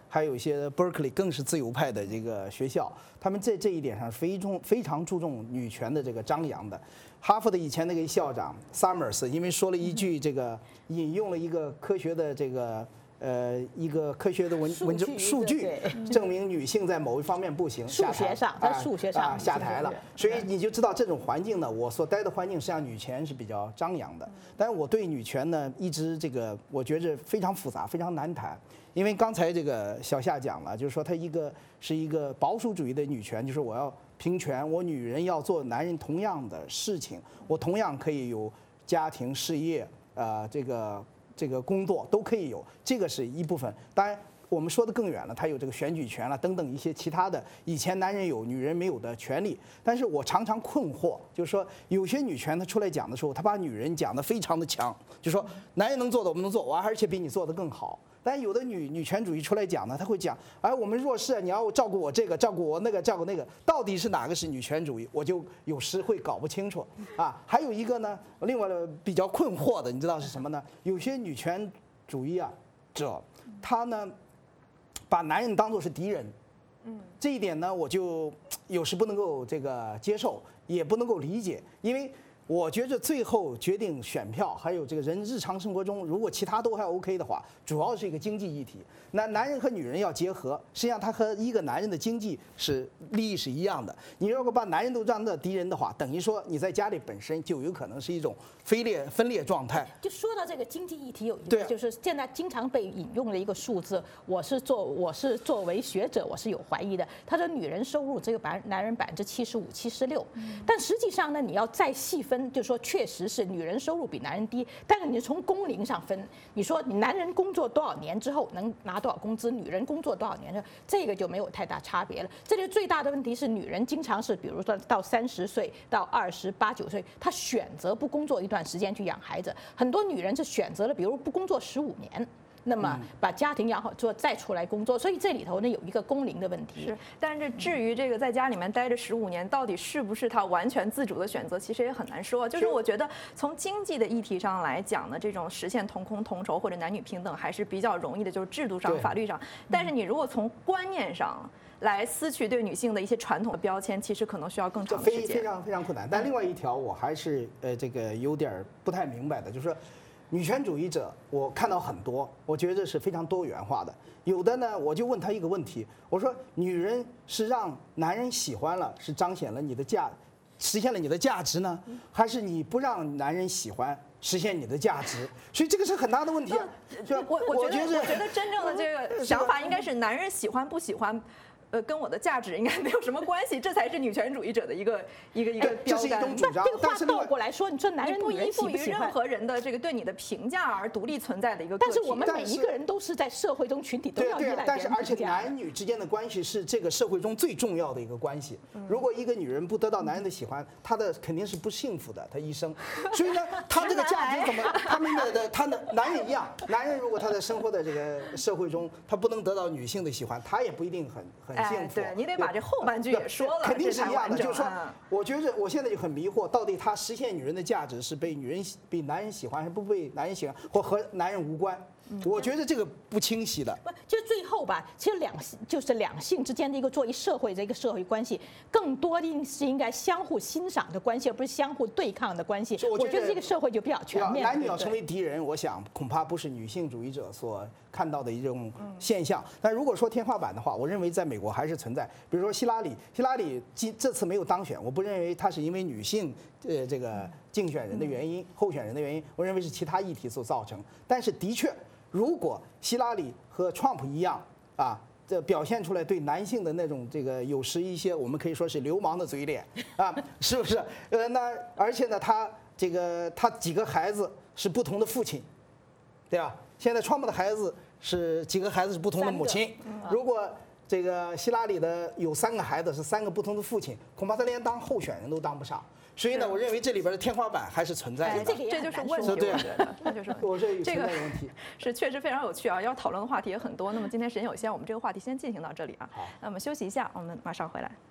还有一些 Berkeley 更是自由派的这个学校，他们在这一点上非常注重女权的这个张扬的。哈佛的以前那个校长 Summers 因为说了一句这个引用了一个科学的这个一个科学的数据，证明女性在某一方面不行， 数学上在数学上下台了。所以你就知道这种环境呢，我所待的环境实际上女权是比较张扬的。但是我对女权呢一直这个我觉着非常复杂，非常难谈。因为刚才这个小夏讲了，就是说她是一个保守主义的女权，就是我要平权，我女人要做男人同样的事情，我同样可以有家庭事业，这个工作都可以有，这个是一部分。当然，我们说的更远了，他有这个选举权了等等一些其他的以前男人有女人没有的权利。但是我常常困惑，就是说有些女权她出来讲的时候，她把女人讲得非常的强，就说男人能做的我们能做，我而且比你做得更好。但有的女权主义出来讲呢，他会讲，哎，我们弱势，你要照顾我这个，照顾我那个，照顾那个，到底是哪个是女权主义？我就有时会搞不清楚啊。还有一个呢，另外的比较困惑的，你知道是什么呢？有些女权主义者，他呢把男人当作是敌人，这一点呢，我就有时不能够这个接受，也不能够理解，因为我觉着最后决定选票，还有这个人日常生活中，如果其他都还 OK 的话，主要是一个经济议题。那男人和女人要结合，实际上他和一个男人的经济利益是一样的。你如果把男人都当做敌人的话，等于说你在家里本身就有可能是一种分裂状态。 就说到这个经济议题，有一个就是现在经常被引用的一个数字，我是作为学者我是有怀疑的。他说女人收入只有男人75%、76%，但实际上呢，你要再细分，就说确实是女人收入比男人低，但是你从工龄上分，你说你男人工作多少年之后能拿多少工资，女人工作多少年，这个就没有太大差别了。这里最大的问题是，女人经常是比如说到30岁到28、29岁，她选择不工作一段时间去养孩子，很多女人是选择了比如不工作15年。那么把家庭养好之后再出来工作，所以这里头呢有一个工龄的问题。 是，但是至于这个在家里面待着15年，到底是不是他完全自主的选择，其实也很难说。就是我觉得从经济的议题上来讲呢，这种实现同工同酬或者男女平等还是比较容易的，就是制度上、法律上。但是你如果从观念上来撕去对女性的一些传统的标签，其实可能需要更长的时间。 非常困难。但另外一条我还是这个有点不太明白的，就是说。女权主义者，我看到很多，我觉得是非常多元化的。有的呢，我就问他一个问题，我说：女人是让男人喜欢了，是彰显了实现了你的价值呢，还是你不让男人喜欢，实现你的价值？所以这个是很大的问题。 我觉得真正的这个想法应该是男人喜欢不喜欢。跟我的价值应该没有什么关系，这才是女权主义者的一个标杆。 这是一种主张。 这个话倒过来说，你说男人不依附于任何人的这个对你的评价而独立存在的一个个体。 但是我们每一个人都是在社会中群体都要依赖别人。 但是而且男女之间的关系是这个社会中最重要的一个关系。如果一个女人不得到男人的喜欢，她的肯定是不幸福的，她一生。所以呢，她这个价值怎么？他的男人一样，男人如果他在生活的这个社会中，他不能得到女性的喜欢，他也不一定很幸福。 对，你得把这后半句也说了， 肯定是一样的。就是说，我觉得我现在就很迷惑，到底他实现女人的价值是被男人喜欢，还是不被男人喜欢，或和男人无关？我觉得这个不清晰的。 就最后吧，其实两性之间的一个作为社会的一个社会关系，更多的是应该相互欣赏的关系，而不是相互对抗的关系。我觉得这个社会就比较全面。 男女要成为敌人，我想恐怕不是女性主义者所看到的一种现象。但如果说天花板的话，我认为在美国还是存在。比如说希拉里这次没有当选，我不认为她是因为女性这个竞选人的原因、候选人的原因，我认为是其他议题所造成。但是的确。如果希拉里和川普一样这表现出来对男性的那种这个有时一些我们可以说是流氓的嘴脸是不是？那而且呢，他几个孩子是不同的父亲，对吧？现在川普的孩子是几个孩子是不同的母亲。如果这个希拉里的有3个孩子是3个不同的父亲，恐怕他连当候选人都当不上。所以呢，我认为这里边的天花板还是存在的。 这就是问题，我觉得那就是这个问题是确实非常有趣啊，要讨论的话题也很多。那么今天时间有限，我们这个话题先进行到这里啊。那我们休息一下，我们马上回来。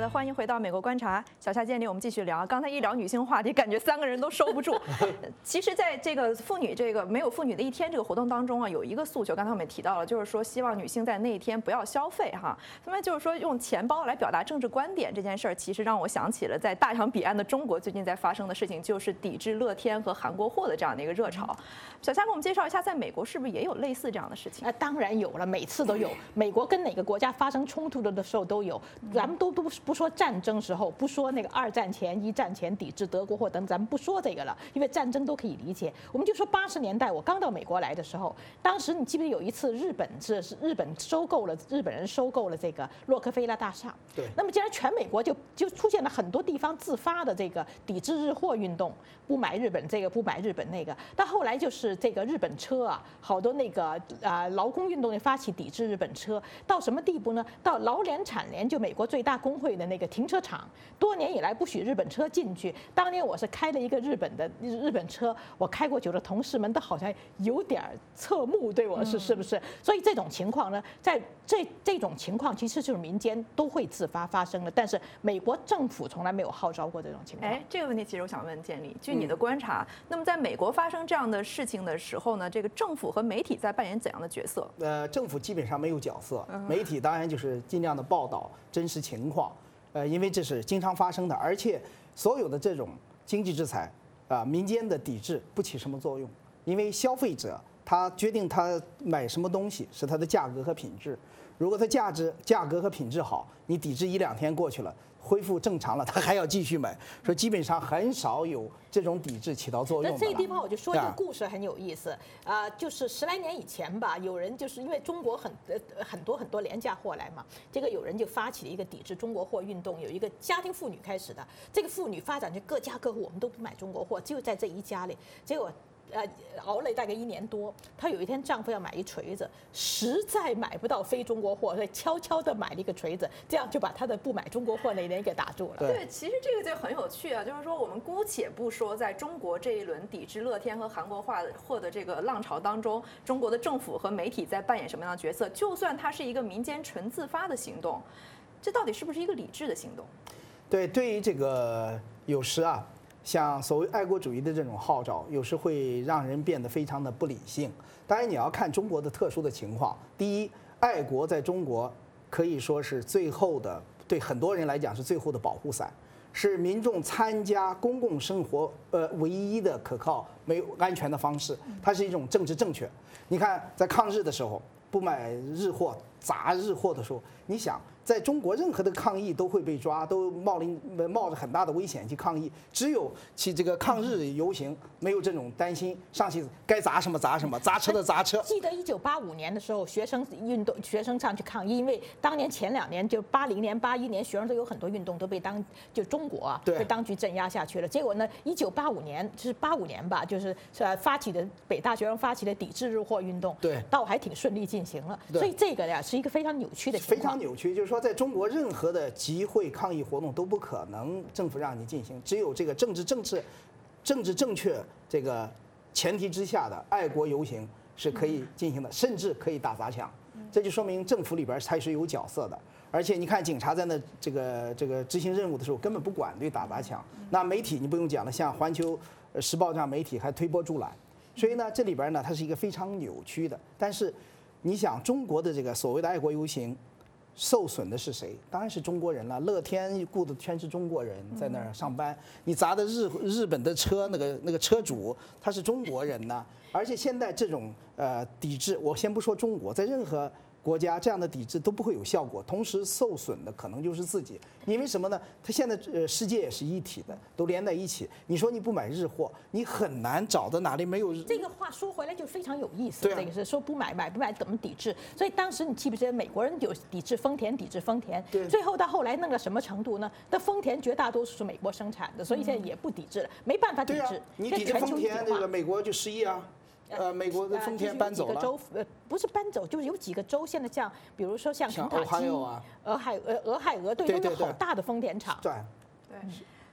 的，欢迎回到《美国观察》，小夏建立，我们继续聊。刚才一聊女性话题，感觉3个人都收不住。其实，在这个没有妇女的一天这个活动当中啊，有一个诉求，刚才我们也提到了，就是说希望女性在那一天不要消费哈。那么就是说用钱包来表达政治观点这件事儿，其实让我想起了在大洋彼岸的中国最近在发生的事情，就是抵制乐天和韩国货的这样的一个热潮。小夏给我们介绍一下，在美国是不是也有类似这样的事情？ 当然有了，每次都有。美国跟哪个国家发生冲突的时候都有，咱们都不说战争时候，不说那个2战前、1战前抵制德国货等，咱们不说这个了，因为战争都可以理解。我们就说80年代我刚到美国来的时候，当时你记不记得有一次日本人收购了这个洛克菲勒大厦？ 对。 那么既然全美国就出现了很多地方自发的这个抵制日货运动，不买日本这个，不买日本那个。到后来就是这个日本车啊，好多那个劳工运动也发起抵制日本车，到什么地步呢？到劳联产联就美国最大工会的那个停车场，多年以来不许日本车进去。当年我是开了一个日本车，我开过去的同事们都好像有点侧目对我是不是？所以这种情况呢，在这种情况其实就是民间都会自发发生的，但是美国政府从来没有号召过这种情况。 这个问题其实我想问建立，据你的观察，那么在美国发生这样的事情的时候呢，这个政府和媒体在扮演怎样的角色？ 政府基本上没有角色，媒体当然就是尽量的报道真实情况，因为这是经常发生的，而且所有的这种经济制裁民间的抵制不起什么作用，因为消费者他决定他买什么东西是它的价格和品质，如果它价格和品质好，你抵制1、2天过去了，恢复正常了，他还要继续买，所以基本上很少有这种抵制起到作用的。 那这个地方我就说一个故事很有意思就是10来年以前吧，有人就是因为中国很多廉价货来嘛，这个有人就发起了一个抵制中国货运动，有一个家庭妇女开始的，这个妇女发展就各家各户我们都不买中国货，只有在这一家里，结果。熬了大概1年多，她有一天丈夫要买一锤子，实在买不到非中国货，所以悄悄地买了一个锤子，这样就把她的不买中国货那一年给打住了。 对，其实这个就很有趣啊，就是说我们姑且不说在中国这一轮抵制乐天和韩国货的这个浪潮当中，中国的政府和媒体在扮演什么样的角色，就算它是一个民间纯自发的行动，这到底是不是一个理智的行动？ 对于这个有时像所谓爱国主义的这种号召，有时会让人变得非常的不理性。当然，你要看中国的特殊的情况。第一，爱国在中国可以说是最后的，对很多人来讲是最后的保护伞，是民众参加公共生活唯一的可靠、没有安全的方式。它是一种政治正确。你看，在抗日的时候，不买日货、砸日货的时候，你想。在中国，任何的抗议都会被抓，都冒着很大的危险去抗议。只有其这个抗日游行没有这种担心，上去该砸什么砸什么，砸车的砸车。 记得1985年的时候，学生上去抗议，因为当年前2年就80年、81年，学生都有很多运动都被中国被当局镇压下去了。结果呢，1985年就是85年吧，就是发起的北大学生发起的抵制日货运动， 对， 倒还挺顺利进行了。所以这个呀是一个非常扭曲的情况。 非常扭曲，就是说。在中国，任何的集会抗议活动都不可能政府让你进行，只有这个政治正确这个前提之下的爱国游行是可以进行的，甚至可以打砸抢。这就说明政府里边才是有角色的。而且你看，警察在那这个执行任务的时候根本不管对打砸抢。那媒体你不用讲了，像《环球时报》这样媒体还推波助澜，所以呢，这里边呢它是一个非常扭曲的。但是你想，中国的这个所谓的爱国游行。受损的是谁？当然是中国人了。乐天雇的全是中国人在那儿上班，你砸的日本的车，那个车主他是中国人呢。而且现在这种抵制，我先不说中国，在任何国家这样的抵制都不会有效果，同时受损的可能就是自己。因为什么呢？它现在世界也是一体的，都连在一起。你说你不买日货，你很难找到哪里没有日。 这个话说回来就非常有意思。 对这个是说不买怎么抵制？所以当时你记不记得美国人有抵制丰田，最后到后来弄到什么程度呢？那丰田绝大多数是美国生产的，所以现在也不抵制了，没办法抵制。 你抵制丰田，这个美国就失业啊。美国的丰田搬走了， 几个州不是搬走，就是有几个州现在像，比如说像肯塔基、俄亥俄，对，都有好大的丰田厂。 对。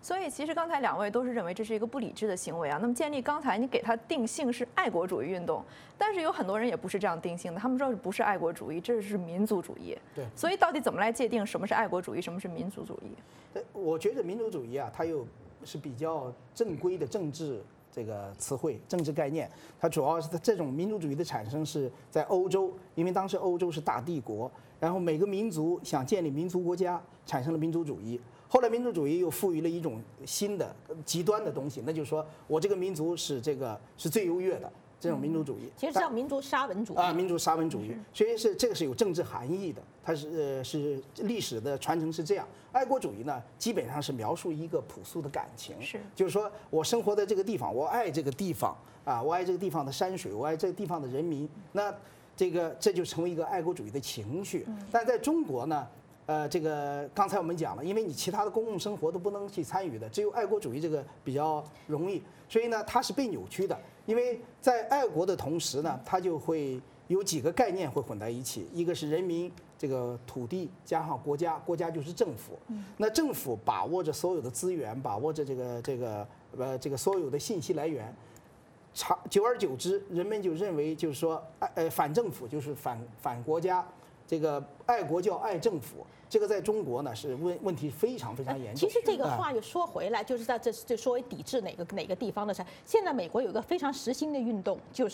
所以其实刚才两位都是认为这是一个不理智的行为啊。那么建立刚才你给它定性是爱国主义运动，但是有很多人也不是这样定性的，他们说不是爱国主义，这是民族主义。 对。 所以到底怎么来界定什么是爱国主义，什么是民族主义？ 我觉得民族主义啊，它又是比较正规的政治这个词汇、政治概念。它主要是这种民族主义的产生是在欧洲，因为当时欧洲是大帝国，然后每个民族想建立民族国家，产生了民族主义。后来民族主义又赋予了一种新的极端的东西，那就是说我这个民族是最优越的这种民族主义。 其实叫民族沙文主义啊，民族沙文主义，所以这个是有政治含义的，它是历史的传承是这样。爱国主义呢，基本上是描述一个朴素的感情，就是说我生活在这个地方，我爱这个地方啊，我爱这个地方的山水，我爱这个地方的人民，那这就成为一个爱国主义的情绪。但在中国呢？这个刚才我们讲了，因为你其他的公共生活都不能去参与的，只有爱国主义这个比较容易，所以呢，它是被扭曲的。因为在爱国的同时呢，它就会有几个概念会混在一起，一个是人民这个土地加上国家，国家就是政府。那政府把握着所有的资源，把握着这个所有的信息来源，久而久之，人们就认为就是说，反政府就是反国家。这个爱国叫爱政府，这个在中国呢是问题非常非常严重。 其实这个话又说回来，就是在这说为抵制哪个地方的时候，现在美国有一个非常时兴的运动，就是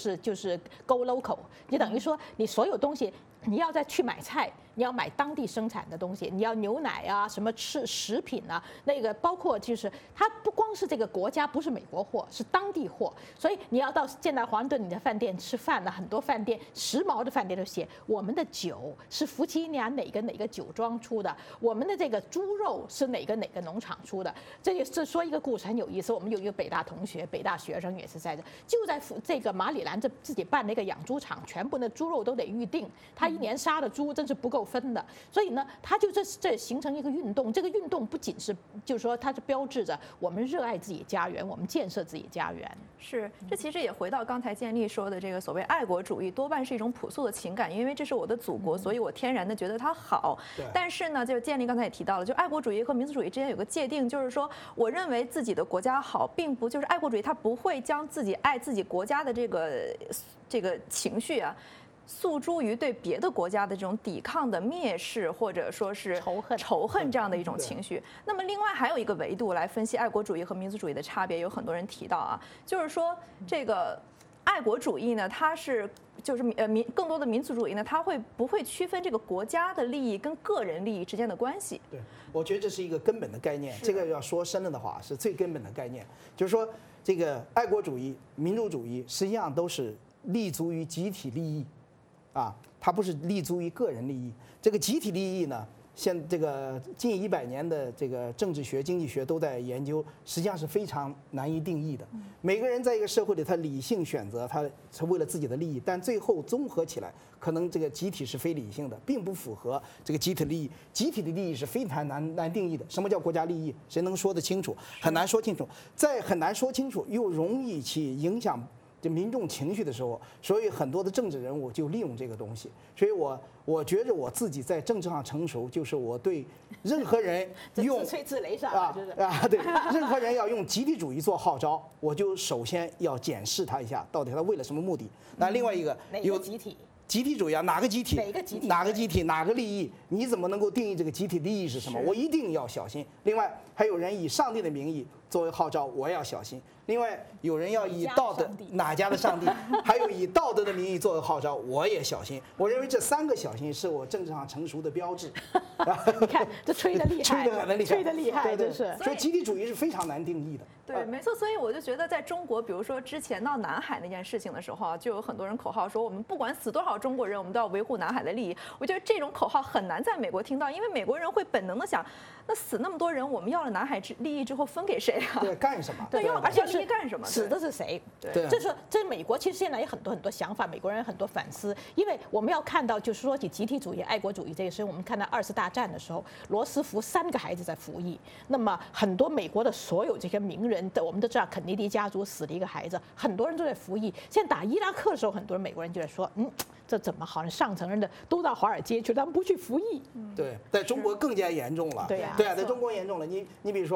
Go Local， 你等于说你所有东西。你要再去买菜，你要买当地生产的东西，你要牛奶啊，什么食品啊，那个包括就是它不光是这个国家不是美国货，是当地货，所以你要到现在华盛顿你的饭店吃饭呢，很多饭店时髦的饭店都写我们的酒是弗吉尼亚哪个酒庄出的，我们的这个猪肉是哪个农场出的。这说一个故事很有意思，我们有一个北大同学，北大学生也是在就在这个马里兰自己办那个养猪场，全部的猪肉都得预定，他一年杀的猪真是不够分的，所以呢，它就这形成一个运动。这个运动不仅是就是说，它是标志着我们热爱自己家园，我们建设自己家园。 是，这其实也回到刚才建立说的这个所谓爱国主义，多半是一种朴素的情感，因为这是我的祖国，所以我天然的觉得它好。但是呢，就是建立刚才也提到了，就爱国主义和民族主义之间有个界定，就是说，我认为自己的国家好，并不就是爱国主义，它不会将自己爱自己国家的这个情绪啊。诉诸于对别的国家的这种抵抗的蔑视，或者说是仇恨这样的一种情绪。那么，另外还有一个维度来分析爱国主义和民族主义的差别，有很多人提到啊，就是说这个爱国主义呢，它是就是更多的民族主义呢，它不会区分这个国家的利益跟个人利益之间的关系？ 对，我觉得这是一个根本的概念。这个要说深了的话，是最根本的概念，就是说这个爱国主义、民族主义实际上都是立足于集体利益。啊，它不是立足于个人利益。这个集体利益呢，这个近100年的这个政治学、经济学都在研究，实际上是非常难以定义的。每个人在一个社会里，他理性选择，他是为了自己的利益，但最后综合起来，可能这个集体是非理性的，并不符合这个集体利益。集体的利益是非常难定义的。什么叫国家利益？谁能说得清楚？很难说清楚。在很难说清楚，又容易去影响这民众情绪的时候，所以很多的政治人物就利用这个东西。所以我觉着我自己在政治上成熟，就是我对任何人用自吹自擂上对，任何人要用集体主义做号召，我就首先要检视他一下，到底他为了什么目的。那另外一个有集体。 集体主义啊，哪个集体？ 哪个集体？ 哪个集体？哪个利益？你怎么能够定义这个集体利益是什么？我一定要小心。另外，还有人以上帝的名义作为号召，我也要小心。另外，有人要以道德哪家的上帝，还有以道德的名义作为号召，我也小心。我认为这3个小心是我政治上成熟的标志。 你看，这吹得厉害， 吹得很厉害， 吹得厉害， 对，所以集体主义是非常难定义的。 对，没错。所以我就觉得，在中国，比如说之前闹南海那件事情的时候啊，就有很多人口号说，我们不管死多少中国人，我们都要维护南海的利益。我觉得这种口号很难在美国听到，因为美国人会本能的想，那死那么多人，我们要了南海利益之后分给谁啊？ 对，干什么？ 对，要而且利益干什么？ 死的是谁？ 对， 这美国其实现在有很多想法，美国人很多反思，因为我们要看到，就是说起集体主义、爱国主义这个事，我们看到2次大战的时候，罗斯福3个孩子在服役，那么很多美国的所有这些名人，我们都知道肯尼迪家族死了一个孩子，很多人都在服役。现在打伊拉克的时候，很多美国人就在说，这怎么好像上层人的都到华尔街去，他们不去服役？ 对，在中国更加严重了。 对呀， 在中国严重了。你比如说，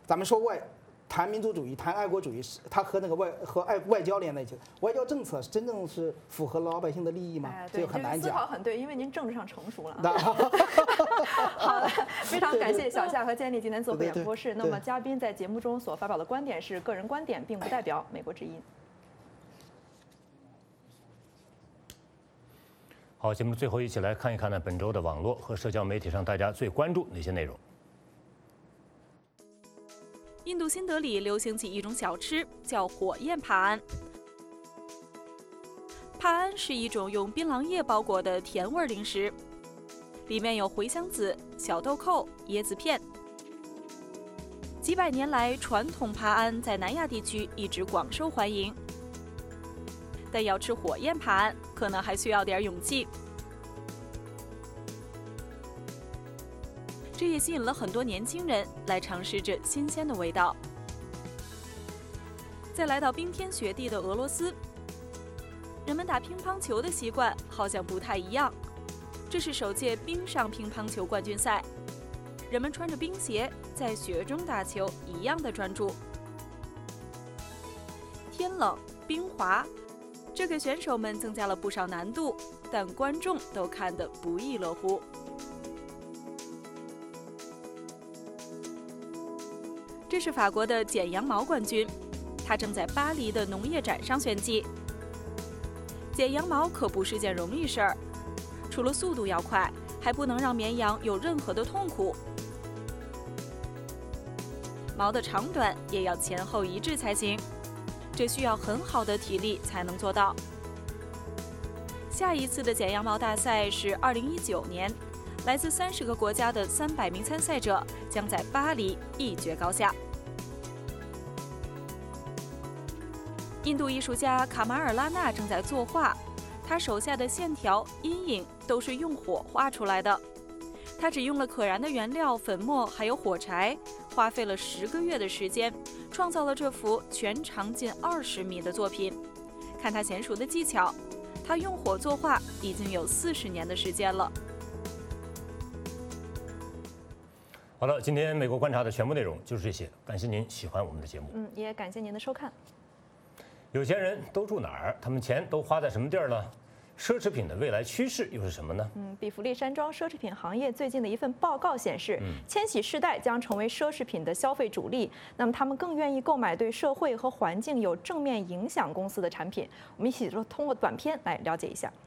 咱们说谈民族主义、谈爱国主义，它和那个外交连在一起。外交政策真正是符合老百姓的利益吗？这个很难讲。 思考很对，因为您政治上成熟了。好的，非常感谢小夏和建立今天做客演播室。那么嘉宾在节目中所发表的观点是个人观点，并不代表美国之音。 好，节目最后一起来看一看呢本周的网络和社交媒体上大家最关注哪些内容。 印度新德里流行起一种小吃，叫火焰帕安。帕安是一种用槟榔叶包裹的甜味零食，里面有茴香籽、小豆蔻、椰子片。几百年来，传统帕安在南亚地区一直广受欢迎。但要吃火焰帕安，可能还需要点勇气。这也吸引了很多年轻人来尝试这新鲜的味道。再来到冰天雪地的俄罗斯，人们打乒乓球的习惯好像不太一样。这是首届冰上乒乓球冠军赛，人们穿着冰鞋在雪中打球，一样的专注。天冷冰滑，这给选手们增加了不少难度，但观众都看得不亦乐乎。这是法国的剪羊毛冠军，他正在巴黎的农业展上炫技。剪羊毛可不是件容易事儿，除了速度要快，还不能让绵羊有任何的痛苦。毛的长短也要前后一致才行，这需要很好的体力才能做到。下一次的剪羊毛大赛是2019年，来自30个国家的300名参赛者将在巴黎一决高下。印度艺术家卡马尔拉纳正在作画，他手下的线条、阴影都是用火画出来的。他只用了可燃的原料、粉末还有火柴，花费了10个月的时间，创造了这幅全长近20米的作品。看他娴熟的技巧，他用火作画已经有40年的时间了。 好了，今天美国观察的全部内容就是这些，感谢您喜欢我们的节目。 也感谢您的收看。 有钱人都住哪儿？他们钱都花在什么地儿呢？奢侈品的未来趋势又是什么呢？ 比弗利山庄奢侈品行业最近的一份报告显示，千禧世代将成为奢侈品的消费主力。那么他们更愿意购买对社会和环境有正面影响公司的产品。我们一起通过短片来了解一下。